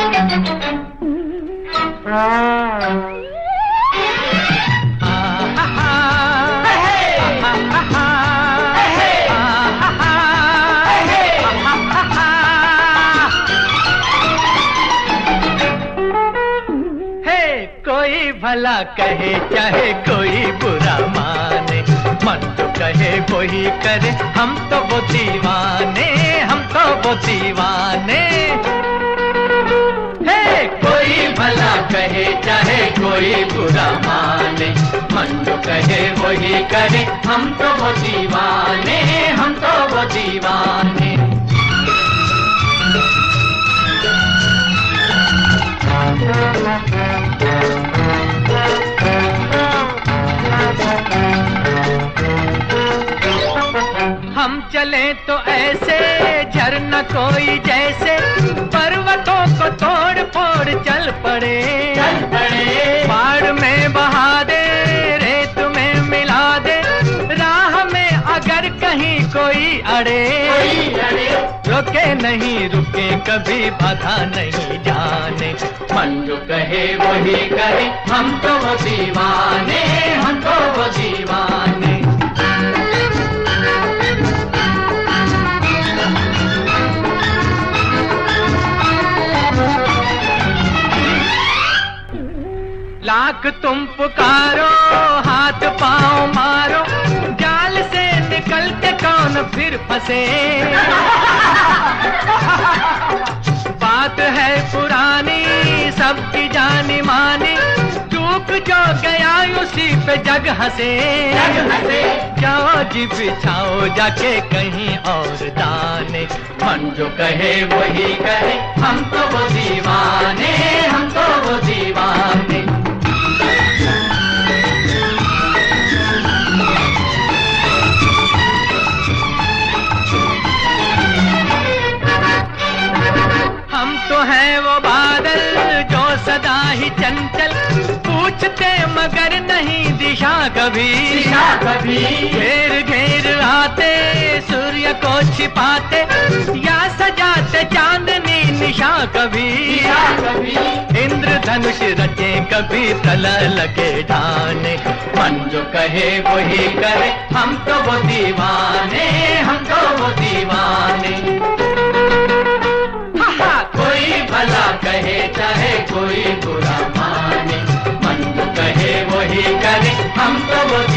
कोई भला कहे चाहे कोई बुरा माने, मन तो कहे वही करे, हम तो वो दीवाने, हम तो वो दीवाने। हे कोई भला कहे चाहे कोई बुरा माने, मन तो कहे वही करे, हम तो वो दीवाने, हम तो वो दीवाने। हम चले तो ऐसे झरना कोई जैसे, पर्वतों को तोड़ फोड़ चल पड़े, बाढ़ में बहा दे, रेत में मिला दे, राह में अगर कहीं कोई अड़े, रुके नहीं रुके कभी बाधा नहीं जाने, मन जो कहे वही करे, हम तो वो दीवाने, हम तो वो दीवाने। लाख तुम पुकारो, हाथ पांव मारो, जाल से निकल के कौन फिर फंसे, बात है पुरानी सबकी जानी मानी, चूक जो गया उसी पे जग हंसे, जाओ जी बिछाओ जाके कहीं और दाने, मन जो कहे वही करे, हम तो वो दीवाने, हम तो वो दीवाने। हम तो हैं वो बादल जो सदा ही चंचल, पूछते मगर नहीं दिशा कभी, घेर घेर आते सूर्य को छिपाते, या सजाते चांदनी निशा कभी, इंद्रधनुष रचे कभी प्रलय लगे ढाने, मन जो कहे वही करे, हम तो वो दीवाने, हम तो वो दीवाने। कोई भला कहे चाहे कोई बुरा माने, मन तो कहे वही करे, हम तो वो